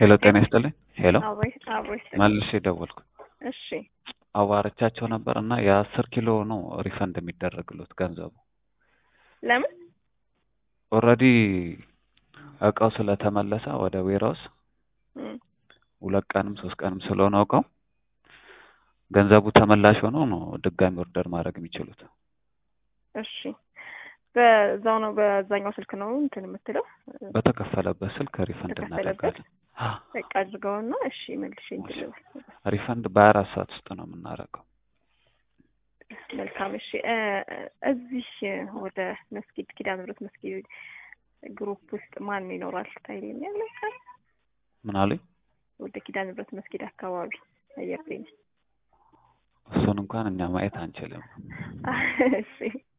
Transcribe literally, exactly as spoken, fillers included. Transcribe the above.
ሄሎ ጤና ይስጥልኝ። ሄሎ አብሮይ አብሮይ መልሼ ደወልኩ። እሺ አዋርቻቸው ነበርና የአስር ኪሎ ነው ሪፈንድ የሚደረግሉት ገንዘቡ። ለምን ኦልሬዲ እቃው ስለተመለሰ ወደ ዌራውስ ሁለት ቀንም ሶስት ቀንም ስለሆነ እቃው ገንዘቡ ተመላሽ ሆኖ ነው ድጋሚ ኦርደር ማድረግ የሚችሉት። እሺ በዛው ነው በዛኛው ስልክ ነው እንትን የምትለው በተከፈለበት ስልክ ሪፈንድ እናደርጋለን። በቃ አድርገውና እሺ መልሼ እንትን ሪፈንድ በአራት ሰዓት ውስጥ ነው የምናደርገው። መልካም እሺ እዚህ ወደ መስጊድ ኪዳነ ምሕረት መስጊድ ግሩፕ ውስጥ ማን ይኖራል ታይለኛለህ? ምን አለኝ? ወደ ኪዳነ ምሕረት መስጊድ አካባቢ አየርኝ እሱን እንኳን እኛ ማየት አንችልም። እሺ